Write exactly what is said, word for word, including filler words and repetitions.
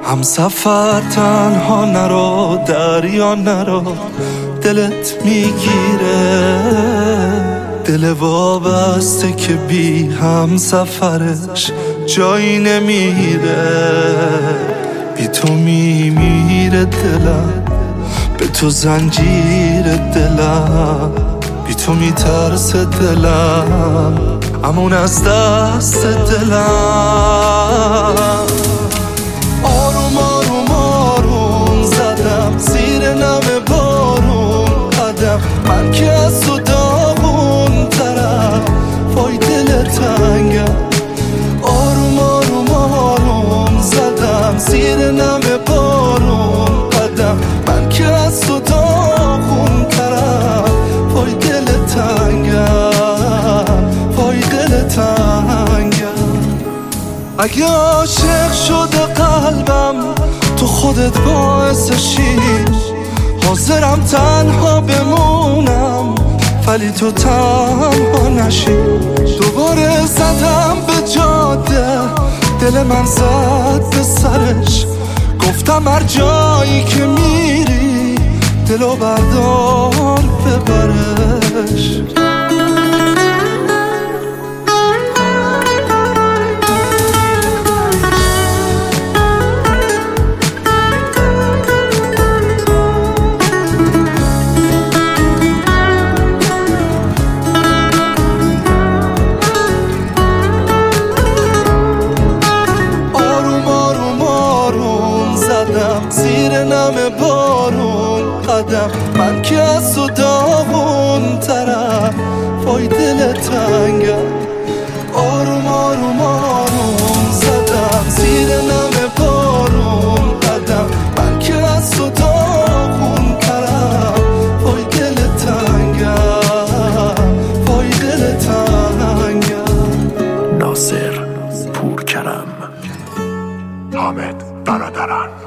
هم سفر تنها نرو، دریا نرو، دلت میگیره. دل وابسته که بی هم سفرش جایی نمیره. بی تو میمیره دلم، به تو زنجیر دلم، بی تو میترسه دلم، امون از دست دلم. آروم آروم آروم زدم زیر نم بارون قدم، من که از تو داغون ترم، وای دل تنگم. آروم آروم آروم زدم زیر نم بارون قدم، من که از تو داغون ترم، وای دل تنگم، وای دل تنگم. اگه عاشق شده قلبم تو خودت باعثشی، حاضرم تنها بمونم ولی تو تنها نشی. دوباره زدم به جاده، دل من زد به سرش، گفتم هر جایی که میری دلو بردار ببرش. زیر نم بارون قدم، من که از تو داغون ترم، وای دل تنگم. آروم آروم آروم زدم زیر نم بارون قدم، من که از تو داغون ترم، وای دل تنگم، وای دل تنگم. ناصر پورکرم، حامد برادران.